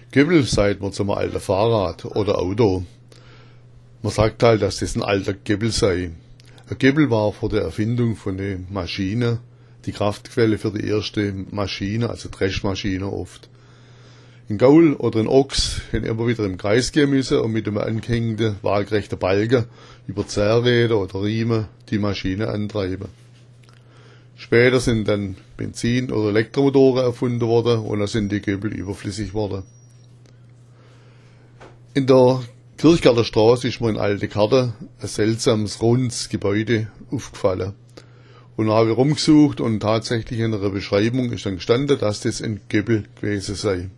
Göbbel sagt man zum alten Fahrrad oder Auto. Man sagt halt, dass das ein alter Göbbel sei. Ein Göbbel war vor der Erfindung von der Maschine die Kraftquelle für die erste Maschine, also Dreschmaschine oft. Ein Gaul oder ein Ochs haben immer wieder im Kreis gehen müssen und mit dem angehängten waagrechten Balken über Zerrräder oder Riemen die Maschine antreiben. Später sind dann Benzin- oder Elektromotoren erfunden worden und dann sind die Göbbel überflüssig worden. In der Kirchgarter Straße ist mir in alte Karte ein seltsames, rundes Gebäude aufgefallen. Und dann habe ich rumgesucht und tatsächlich in einer Beschreibung ist dann gestanden, dass das ein Göbbel gewesen sei.